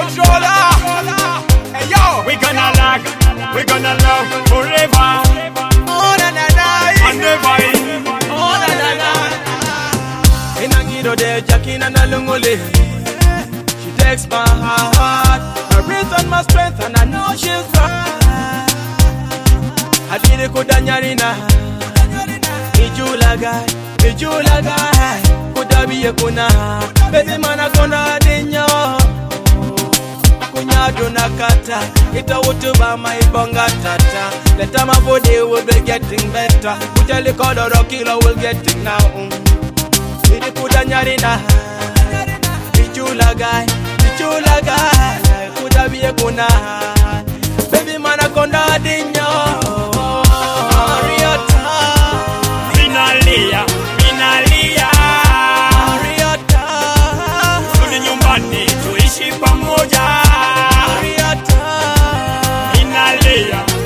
controller. Hey yo, we gonna love forever. Oh na na na, and never. Oh na na na. Inangiro de Jakina na lungole. She takes my heart, her reason, my strength, and I know she'll fly. I did it good anyarina. Ijulaga, kuda biye kuna. Baby mana kona dinyo. Kunya dona kata, ita utuba maibonga tata. The time of body will be getting better. Kujali kodoro kilo will getting now. Did it good anyarina. Ijulaga, kuda biye kuna. Baby mana kona dinyo. Minalia Ariata, tuli nyumbani tuishi pamoja. Ariata, Minalia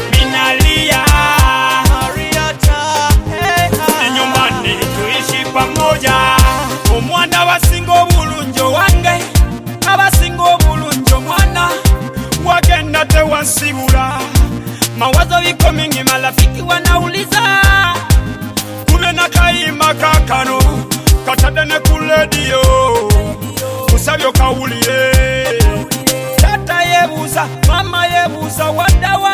Ariata, tuli nyumbani tuishi pamoja. Omwana wasingo bulunjo wange, abasingo bulunjo mwana, wagenda tewansibula. Mawazo biko mingi, marafiki wanauliza na kaima kakano katadane kuledio kusabyo kawuliye tata yebuza mama yebuza wadawa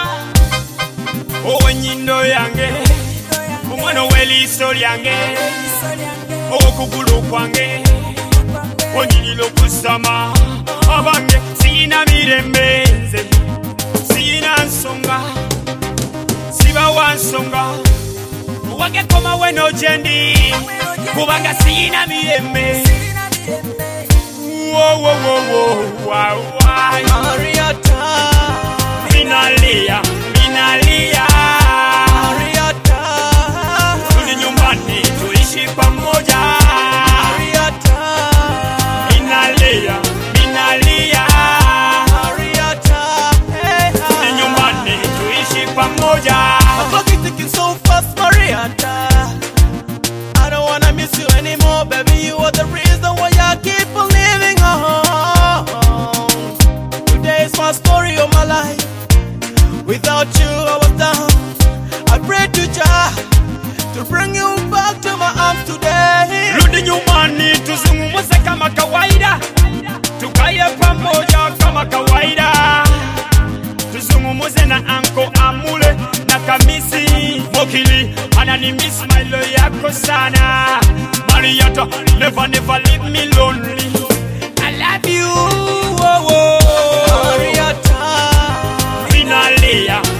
owenyindo yange omwana weliso lyange okugulu kwange onyililo kusama abange sina mirembe nze sina nsonga siba wansonga wage koma weno jendi kubanga sina mirembe. Wo Ariata, Minalia Ariata, tuli nyumbani tuishi pamoja. Ariata, Minalia Ariata, tuli nyumbani tuishi pamoja. So fast, Mariata. I don't wanna miss you anymore, baby. You are the reason why I keep on living on. Today is my story of my life. Without you, I was down. I pray to Jah to bring you back to my arms today. Rudi nyumbani tuzungumze kama kawaida, tukaye pamoja kama kawaida. Tuzungumuze na anko Amule na Kamisi Mokili anani miss my love yako sana. Mariata, never leave me lonely. I love you. Mariata, Minalia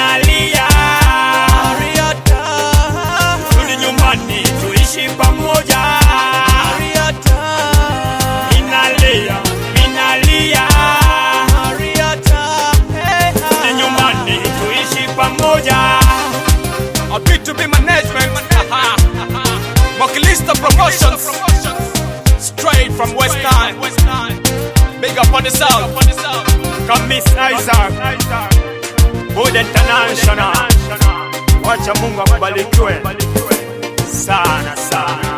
Mariata, tuli nyumbani tuishi pamoja. Mariata, Minalia a B2B management, Vocalista Promotions, straight from West Nile. Big up on the south, come Miss Isaac, Hood International. Wacha Mungu akubarikiwe sana sana.